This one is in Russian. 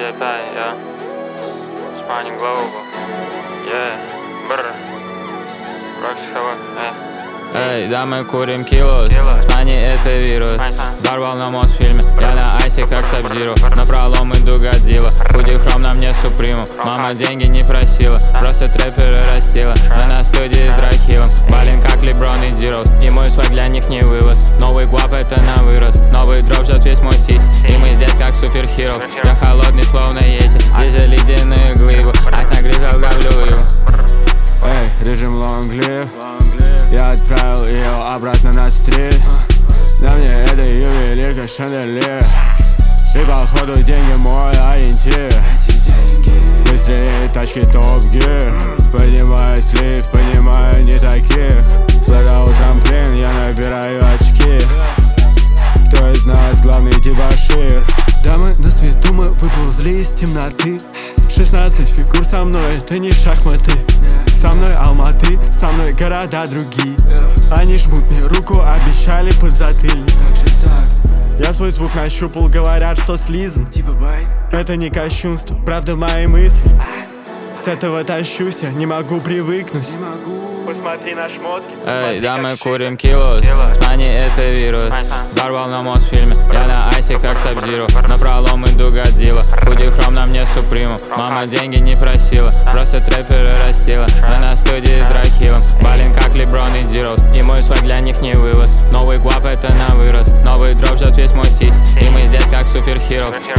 DJ Pay, yeah. Spanning Global, yeah. Brr. Roxy Hava, Эй, да, мы курим килос. Спани это вирус. Взорвал на Мосфильме. Я на айсе как Сабзиро. Напролом иду Годзилла. Худи хром на мне Суприму. Мама деньги не просила, просто трэперы растила. Мы на студии с Дракилом. Балин как Леброн и Дзироус. И мой свой для них не вывоз. Новый гвап это на вырост. Новый дроп жжет весь мой сись. И мы здесь как супергероус. Я холодный словно Йети. Здесь же ледяные глыбы. Айс нагрызал говлю его. Эй, режим long live. Я отправил ее обратно на стрит. На мне это ювелирка шанделир. И походу деньги мой ориентир. Быстрее тачки топ-гир. Поднимаюсь в лифт, понимаю не таких. Флагал трамплин, я набираю очки. Кто из нас главный дебошир? Дамы на свету, мы выползли из темноты. 16 фигур со мной, это не шахматы. Со мной Алматы, со мной города другие. Они жмут мне руку, обещали подзатыльник. Как же так? Я свой звук нащупал, говорят, что слизан. Типа байт. Это не кощунство, правда мои мысли. С этого тащусь, я не могу привыкнуть. Посмотри на шмотки. Эй, да, мы курим килос. Спани это вирус. Взорвал на Мосфильме. Я на айсе как Сабзиро. Напролом иду Годзилла. Худи хром на мне Суприму. Мама деньги не просила, просто трэперы растила. Мы на студии с Дракилом. Балин как Леброн и Дзироус. И мой свой для них не вывоз. Новый гвап это на вырост. Новый дроп жжет весь мой сись. И мы здесь как супергероус.